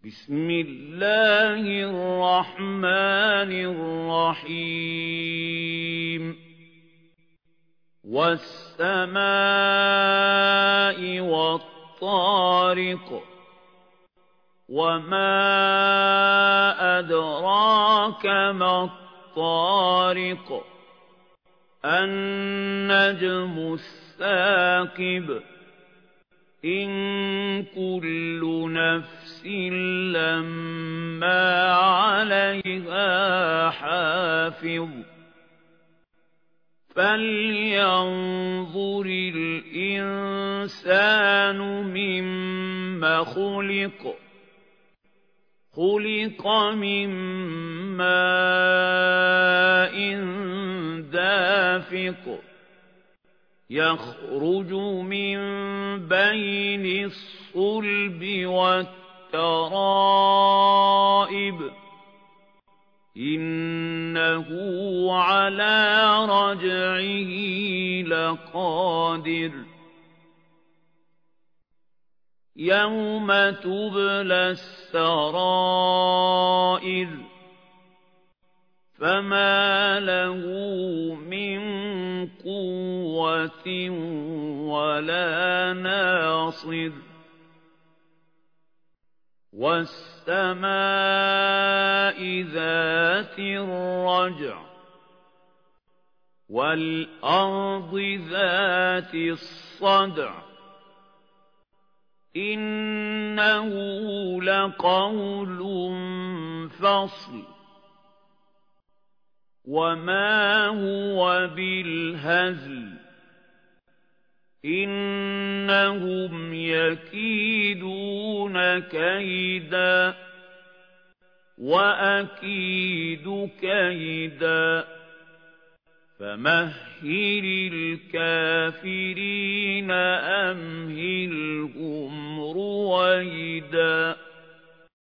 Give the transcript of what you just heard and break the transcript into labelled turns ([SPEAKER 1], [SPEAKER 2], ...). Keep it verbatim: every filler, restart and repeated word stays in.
[SPEAKER 1] بسم الله الرحمن الرحيم والسماء والطارق وما أدراك ما الطارق النجم الثاقب إن كل نفس لما عليها حافظ فلينظر الإنسان مما خلق خلق من ماء دافق يخرج من بين الصلب والترائب إنه على رجعه لقادر يوم تبلى السرائر فما له من قوة ولا ناصر والسماء ذات الرجع والأرض ذات الصدع إنه لقول فصل وما هو بالهزل إنهم يكيدون كيدا وأكيد كيدا فمهل الكافرين أمهلهم رويدا